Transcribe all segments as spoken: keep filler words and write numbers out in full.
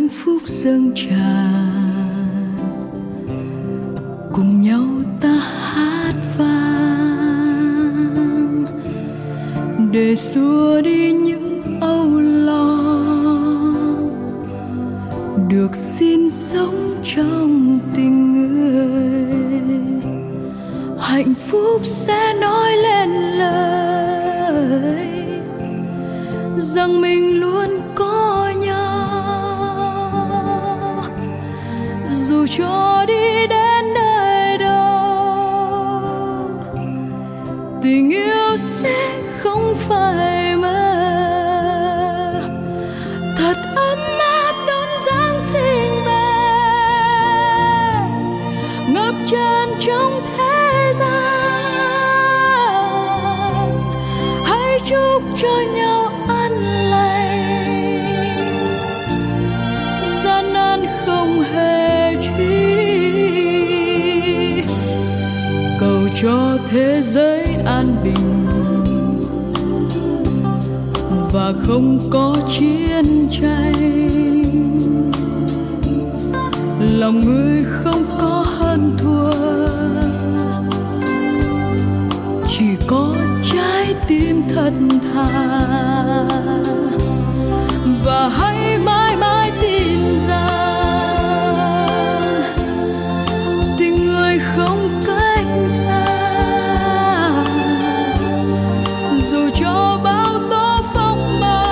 hạnh phúc dâng tràn, cùng nhau ta hát vang để xua đi những âu lo, được xin sống trong tình người. Hạnh phúc sẽ nói lên lời rằng mình luôn có nhau, dù cho đi đến nơi đâu. Tình yêu sẽ không phải mơ, thật ấm áp đón Giáng sinh về, ngập tràn trong thế gian. Hãy chúc cho nhau an lành, gian nan không hề chi, cầu cho thế giới an bình và không có chiến tranh. Lòng người không có hơn thua, chỉ có trái tim thật thà. Và hãy mãi mãi tin rằng tình người không cách xa, dù cho bao tố phong ba,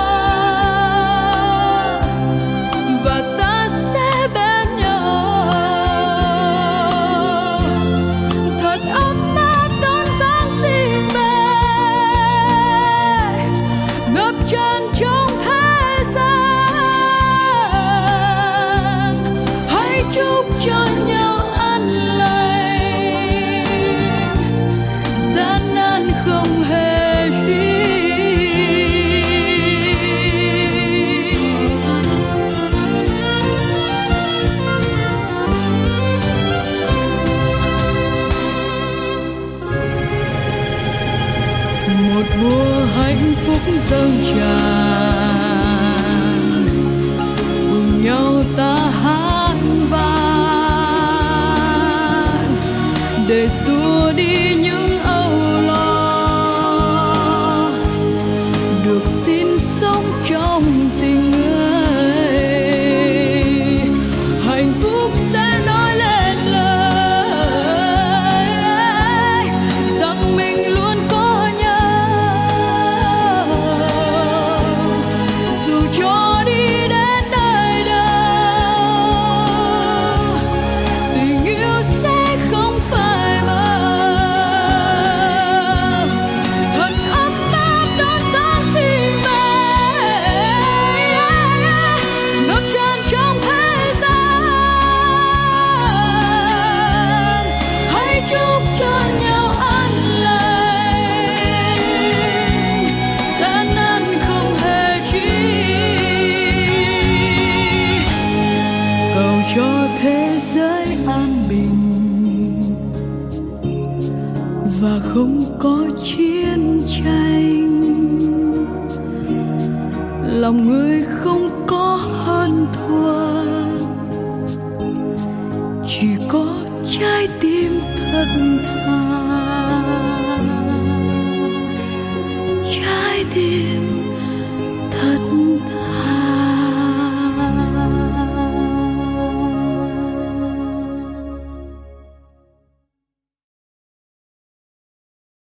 và ta sẽ bên nhau thật ấm áp đón Giáng sinh về, ngập tràn trong thế gian. Hãy chúc cho nhau an lành, gian nan không hề chi. Một mùa hạnh phúc dâng tràn, cùng nhau ta hát vang để xua đi những âu lo, được xin sống trong tình người. Hạnh phúc sẽ nói lên lời rằng mình luôn có nhau, dù cho đi đến nơi đâu. Tình yêu sẽ không phải mơ, thật ấm áp đón Giáng sinh về, ngập tràn trong thế gian. Hãy chúc cho nhau an lành, gian nan không hề chi, cầu cho thế giới an bình và không có chiến tranh. Lòng người không có hơn thua, chỉ có trái tim thật thà.